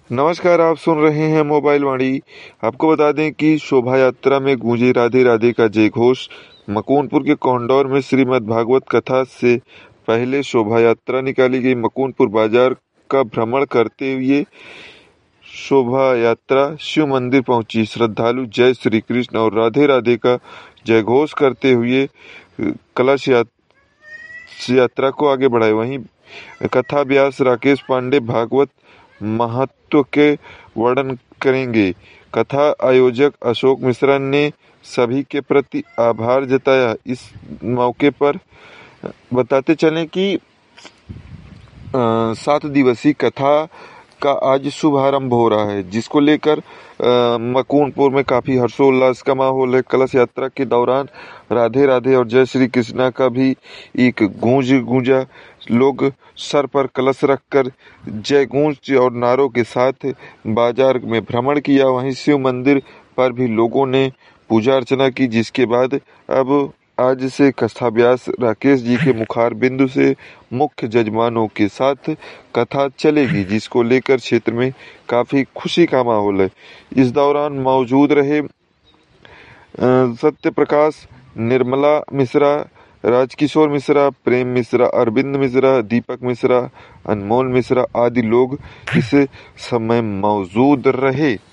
नमस्कार, आप सुन रहे हैं मोबाइल वाणी। आपको बता दें कि शोभा यात्रा में गूंजे राधे राधे का जय घोष। मकूनपुर के कोंडौर में श्रीमद् भागवत कथा से पहले शोभा यात्रा निकाली गई। मकूनपुर बाजार का भ्रमण करते हुए शोभा यात्रा शिव मंदिर पहुंची। श्रद्धालु जय श्री कृष्ण और राधे राधे का जय घोष करते हुए कलश यात्रा को आगे बढ़ाए। वहीं कथा व्यास राकेश पांडे भागवत महत्व के वर्णन करेंगे। कथा आयोजक अशोक मिश्रा ने सभी के प्रति आभार जताया। इस मौके पर बताते चलें कि 7 दिवसीय कथा का आज शुभारंभ हो रहा है, जिसको लेकर मकूनपुर में काफी हर्षोल्लास का माहौल है। कलश यात्रा के दौरान राधे राधे और जय श्री कृष्णा का भी एक गूंजा। लोग सर पर कलश रखकर जय गूंज और नारों के साथ बाजार में भ्रमण किया। वहीं शिव मंदिर पर भी लोगों ने पूजा अर्चना की, जिसके बाद अब आज से कथा व्यास राकेश जी के मुखार बिंदु से मुख्य जजमानों के साथ कथा चलेगी, जिसको लेकर क्षेत्र में काफी खुशी का माहौल है। इस दौरान मौजूद रहे सत्य प्रकाश, निर्मला मिश्रा, राजकिशोर मिश्रा, प्रेम मिश्रा, अरविंद मिश्रा, दीपक मिश्रा, अनमोल मिश्रा आदि लोग इस समय मौजूद रहे।